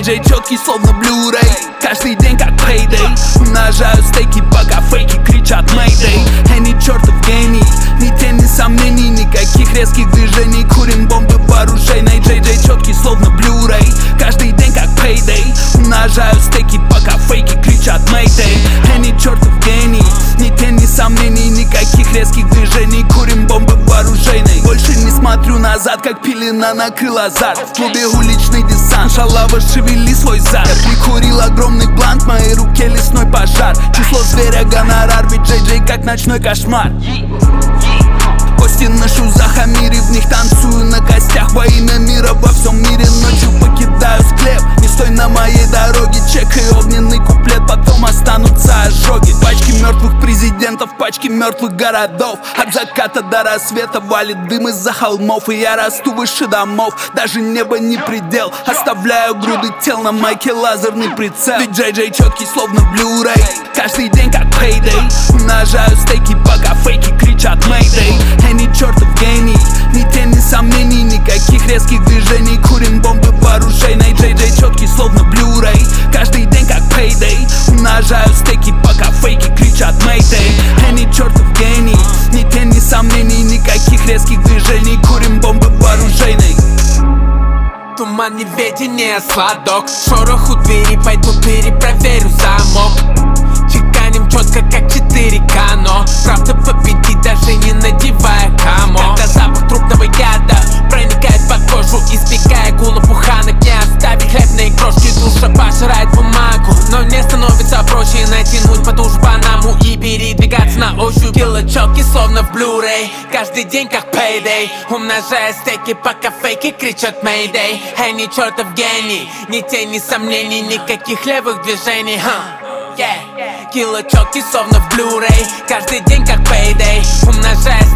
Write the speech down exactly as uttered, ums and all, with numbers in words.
Джей четкий, словно Blu-ray. Каждый день как payday. Умножаю стейки, пока фейки кричат Mayday. Энни чертов гений, ни тени сомнений, никаких резких движений. Курим бомбы вооружейной. Джей Джей четкий, словно Blu-ray. Каждый день как payday. Умножаю стейки, пока фейки кричат Mayday. Энни чертов гений, ни тени сомнений, никаких резких движений. Курим бомбы вооружейной. Больше не смотрю назад, как пелена накрыла зад. В клубе уличный десант, шалава, шевели свой зад. Я прикурил огромный блант, в моей руке лесной пожар. Число зверя, гонорар, ведь Джей Джей как ночной кошмар. Кости ношу за хамири, в них танцую на костях. Во имя мира во всем мире ночью покидаю склеп. Не стой на моей дороге, чек и огненный куплет, потом останутся ожоги. Пачки мертвых президентов, пачки мертвых городов. От заката до рассвета валит дым из-за холмов. И я расту выше домов, даже небо не предел. Оставляю груды тел на майке, лазерный прицел. Ведь Джей Джей четкий, словно Blu-ray. Каждый день как payday. Умножаю стейки, пока фейки кричат Mayday. Энни чертов гений, ни тени сомнений, никаких резких движений. Курим бомбы вооружейной. Джей Джей четкий, словно Blu-ray. Каждый день как payday. Умножаю стейки, пока фейки кричат Mayday. Энни чертов гений, ни тени сомнений, никаких резких движений. Курим бомбы вооружейной. Туман неведения, сладок. Шорох у двери, пойду перепроверю замок. Чеканим четко, как четыре ка, но правда победит, даже не надевая камо. Когда запах трупного яда проникает под кожу, избегая гула буханок, не оставить хлебные крошки. Душа пожирает бумагу, но мне становится проще натянуть потуже Панаму и передвигаться на ощупь. Кило четкий, словно в Blu-ray. Каждый день как payday. Умножая стейки, пока фейки кричат Mayday. Энни чертов гений, ни тени сомнений, никаких левых движений. huh. Yeah. Кило четкий, словно в Blu-ray. Каждый день как payday. Умножая